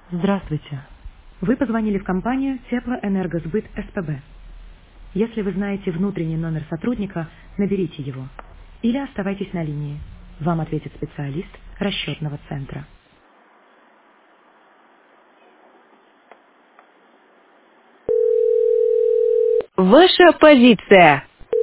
Здравствуйте. Вы позвонили в компанию Теплоэнергосбыт СПБ. Если вы знаете внутренний номер сотрудника, наберите его. Или оставайтесь на линии. Вам ответит специалист расчетного центра. Ваша позиция.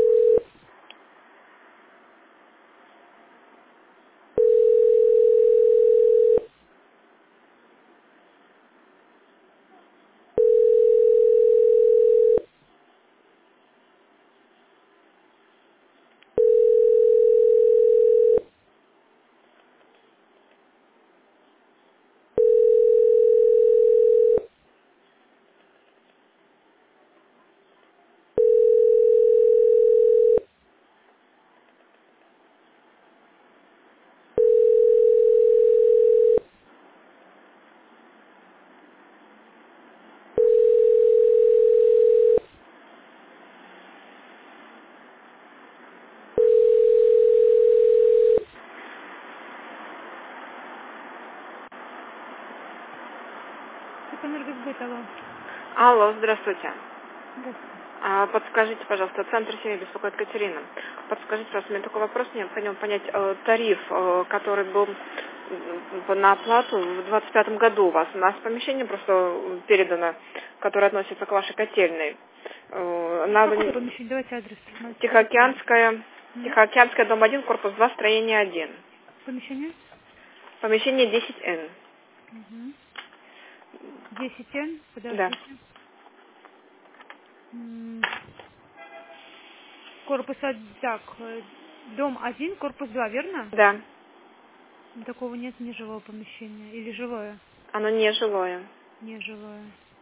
Энергосбыт, алло. Алло, здравствуйте. Здравствуйте. Подскажите, пожалуйста, Центр семьи беспокоит Катерина. Подскажите, пожалуйста, у меня такой вопрос, необходимо понять тариф, который был на оплату в 25 году у вас. У нас помещение просто передано, которое относится к вашей котельной. Какое помещение? Давайте адрес. Тихоокеанская, дом 1, корпус 2, строение 1. Помещение? Помещение 10Н. Угу. 10Н, Да. подождите. Корпус, так, дом 1, корпус 2, верно? Да. Такого нет нежилого помещения. Или жилое? Оно не жилое. Нежилое.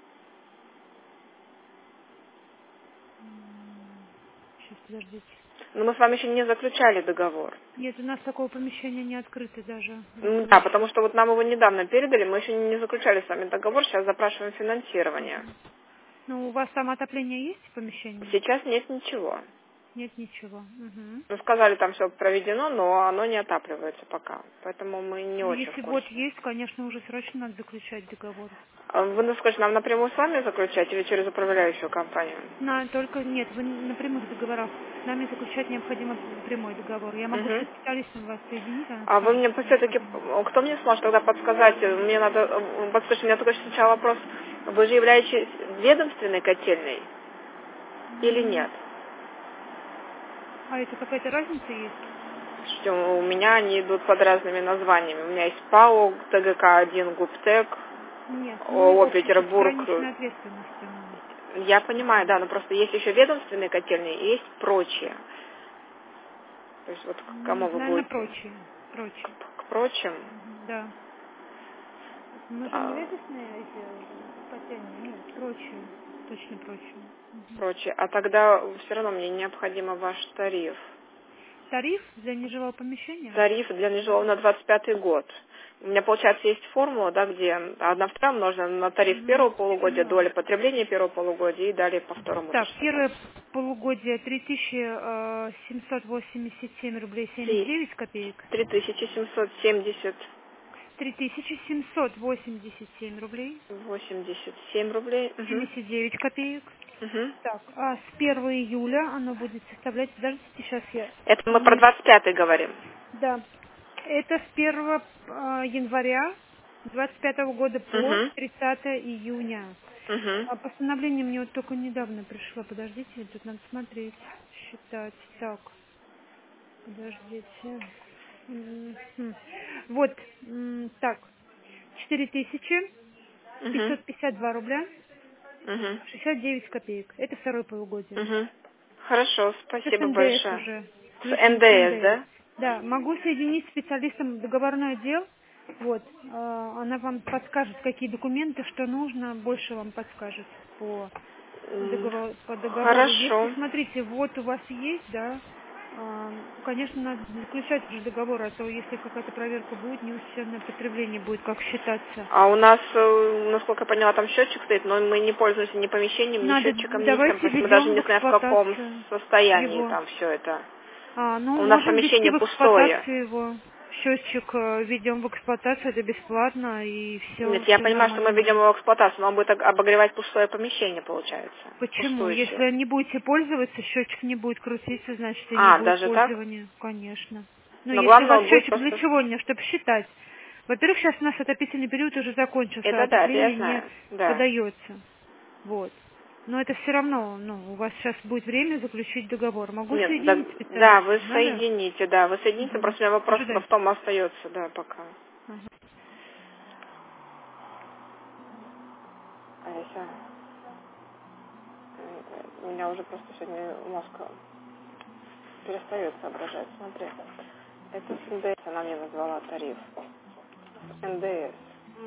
Сейчас, подождите. Но мы с вами еще не заключали договор. Нет, у нас такого помещения не открыто даже. Да, потому что вот нам его недавно передали, мы еще не заключали с вами договор, сейчас запрашиваем финансирование. Ну, у вас там отопление есть в помещении? Сейчас нет ничего. Нет ничего. Угу. Ну, сказали, там все проведено, но оно не отапливается пока. Поэтому мы не очень в Если курсе. вот есть, конечно, уже срочно надо заключать договор. Вы ну, скажите, нам напрямую с вами заключать или через управляющую компанию? Только нет, вы на прямых договорах. С нами заключать необходимо прямой договор. Я могу со Угу. специалистом вас соединить, она А вы скажет, мне что все-таки, необходимо. кто мне сможет тогда подсказать? Мне надо, подскажите, у меня только сначала вопрос. Вы же являетесь ведомственной котельной или нет? А это какая-то разница есть? Что у меня они идут под разными названиями. У меня есть ПАО, ТГК-1, ГУПТЭК, Нет, мы ООО «Петербург». с ограниченной ответственностью. Я понимаю, да, но просто есть еще ведомственные котельные и есть прочие. То есть вот к кому вы Наверное, будете? прочие. Прочие. К прочим? Да. Мы же не А, ведущие эти котельные, нет, прочие. Точно прочие. прочие. А тогда все равно мне необходимо ваш тариф. Тариф для нежилого помещения? Тариф для нежилого на 25 год. У меня, получается, есть формула, да, где 1/2 умножена на тариф первого полугодия, Поняла. доля потребления первого полугодия и далее по второму то Так, же самое. первое полугодие 3787 рублей 79 копеек. 3770 3787 рублей 87 рублей. Угу. 79 копеек. Угу. Так, а с 1 июля оно будет составлять, подождите, сейчас я... Это мы про 25 говорим. Да, это с 1 января 25 года по Угу. 30 июня. Угу. А постановление мне вот только недавно пришло. Подождите, тут надо смотреть, считать. Так, подождите. Вот, так, Угу. 4552 рубля Угу. 69 копеек. Это второе полугодие. Угу. Хорошо, Это с спасибо НДС большое. уже. С Включен с НДС, НДС. да? Да, могу соединить с специалистом договорной отдел. Вот. Она вам подскажет, какие документы, что нужно, больше вам подскажет по договору. Если, Хорошо. смотрите, вот у вас есть, да, конечно, надо заключать уже договор, а то если какая-то проверка будет, неучтенное потребление будет, как считаться. А у нас, насколько я поняла, там счетчик стоит, но мы не пользуемся ни помещением, ни счетчиком, ни тем. Давайте То есть мы даже введем в не знаем, в каком эксплуатацию состоянии его. там все это. Ну, У нас можем ввести помещение в пустое. эксплуатацию его. счетчик введем в эксплуатацию, это бесплатно и все. Нет, я понимаю, что мы введем его в эксплуатацию, но он будет обогревать пустое помещение, получается. Почему? Пустующее. Если не будете пользоваться, счетчик не будет крутиться, значит и не будет даже пользования. Так? Конечно. Но если главное, у вас он будет счетчик просто... для чего? Не, чтобы считать. Во-первых, сейчас наш отопительный период уже закончился, Это да, отопление я знаю. не Да. подается. Вот. Но это все равно, у вас сейчас будет время заключить договор. Могу Нет, соединить специалиста? да, вы Надо? соедините, просто у меня вопрос Ожидайте. в том остается, да, пока. Алиса, у меня уже просто сегодня мозг перестает соображать. Смотри, это с НДС, она мне назвала тариф. С НДС.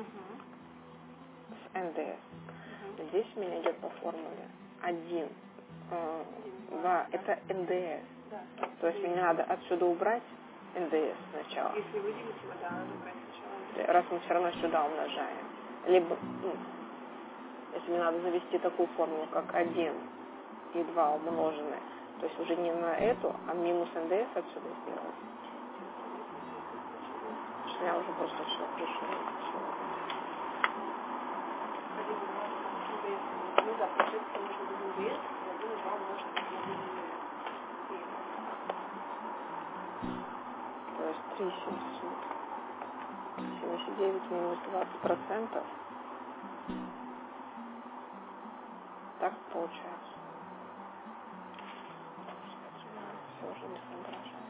С НДС. Здесь у меня идет по формуле 1. Да, это НДС. То есть мне надо отсюда убрать НДС сначала. Если выделить его, да, надо убрать сначала. Раз мы все равно сюда умножаем. Либо, если мне надо завести такую формулу, как 1 и 2 умноженные, то есть уже не на эту, а минус НДС отсюда сделать. У меня уже просто все пришло. Ну да, получается, нужно будет НДС, и 1 и 2 умножить на то есть 3,79 минус 20%. Так получается. Все уже не соображаю.